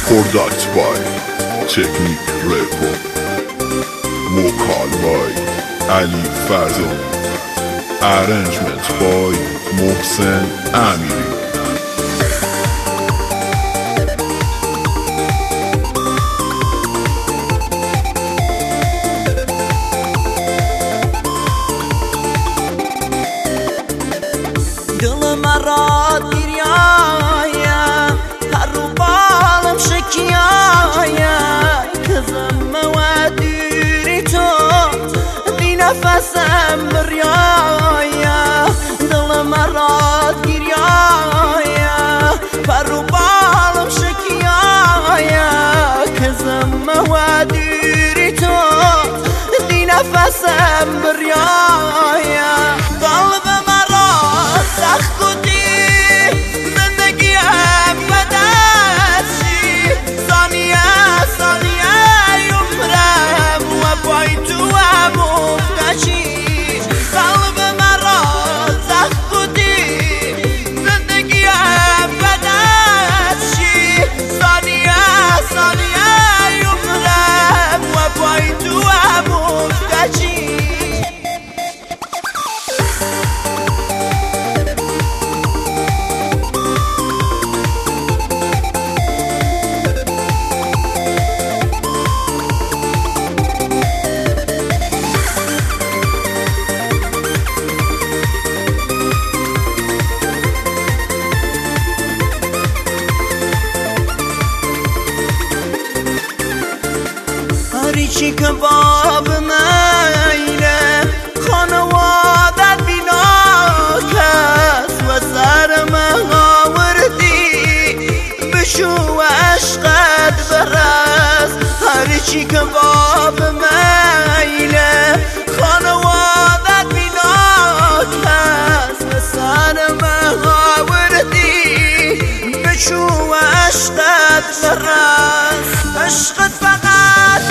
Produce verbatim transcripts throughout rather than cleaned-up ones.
Product by Technique Record. Vocal by Ali Fazeli. Arrangement by Mohsen Amiri. دل مرا دیریایه هر رو بالم شکیایه کزم و دیری تو دی نفسم بریایه دل مرا دیریایه هر رو بالم شکیایه کزم و دیری تو دی نفسم بریایه قلب چی کباب میله خانوادت بینا کس و سر مهاوردی بشو عشقت برس هر چی کباب میله خانوادت بینا کس و سر مهاوردی بشو عشقت برس عشقت فقط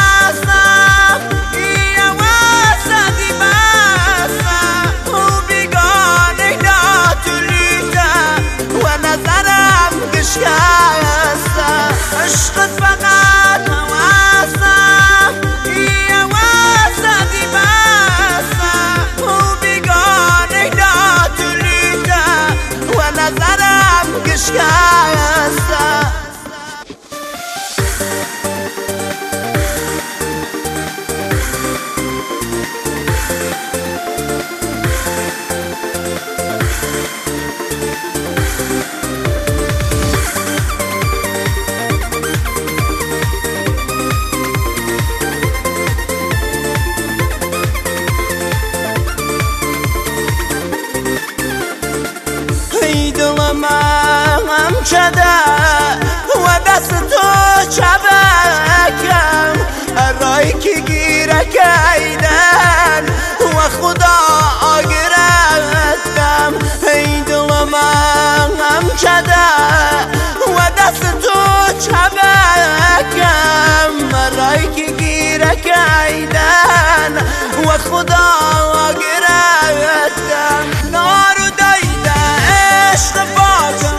عشقت فقط هواسم یه واسدی بسم و بیگانه ناتولیده و نظرم گشکسته دل من شده و دست تو چبکم رای که گیره کیدن و خدا آگرتم ای دل من شده و دست تو چبکم رای که گیره کیدن و خدا آگرتم نارو عشق باکم